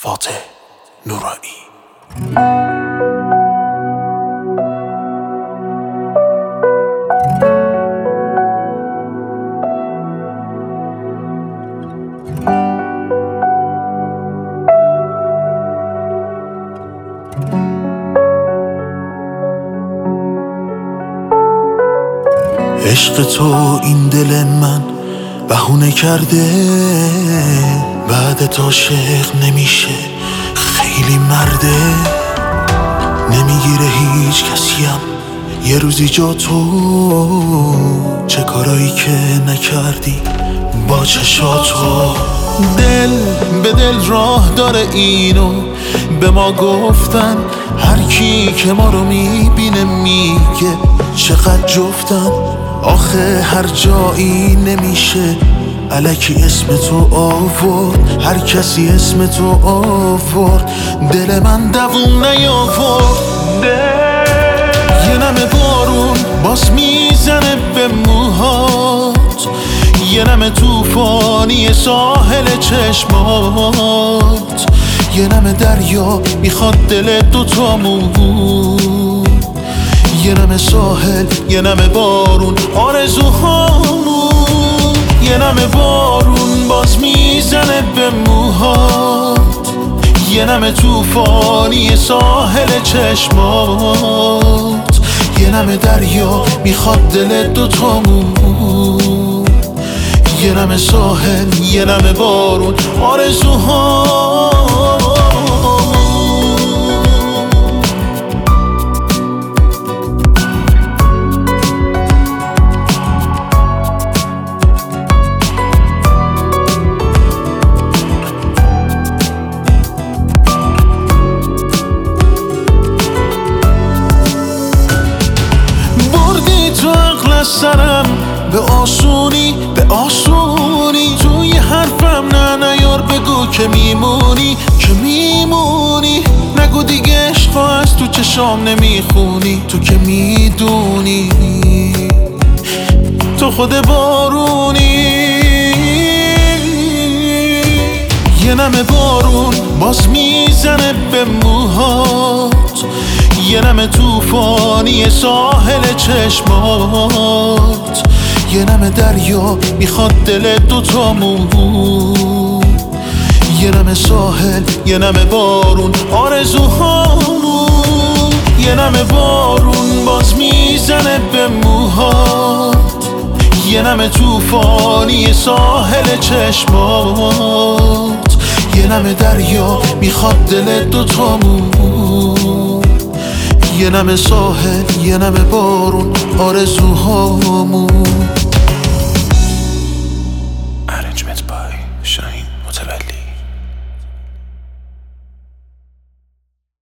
فاتح نورانی. عشق تو این دل من بهونه کرده، بعد عاشق نمیشه، خیلی مرده. نمیگیره هیچ کسیم یه روزی جا تو، چه کارایی که نکردی با چشاتو. دل به دل راه داره اینو به ما گفتن، هر کی که ما رو میبینه میگه چقدر جفتن. آخه هر جایی نمیشه الکی اسم تو آورد، هر کسی اسم تو آورد، دل من دووم نیاورد. یه نمه بارون باز میزنه به موهات، یه نمه توفانی ساحل چشمات، یه نمه دریا میخواد دل دوتامون، یه نمه ساحل یه نمه بارون آرزوهامون. یه نمه بارون باز میزنه به موهات، یه نمه توفانی ساحل چشمات، یه نمه دریا میخواد دل دوتامون، یه نمه ساحل یه نمه بارون آرزوهامون. سرم به آسونی به آسونی، توی حرفم نه نیار، بگو که میمونی که میمونی. نگو دیگه عشق از تو چشام نمیخونی، تو که میدونی تو خود بارونی. یه نمه بارون باز میزنه به موهات، یه نمه توفانی ساحل چشمات، یه نمه دریا میخواد دل دوتامون، یه نمه ساحل یه نمه بارون آرزوهامون. یه نمه بارون باز میزنه به موهات، یه نمه توفانی ساحل چشمات، یه نمه دریا میخواد دل دوتامون، یه نمه ساحل یه نمه بارون آرزوهامون.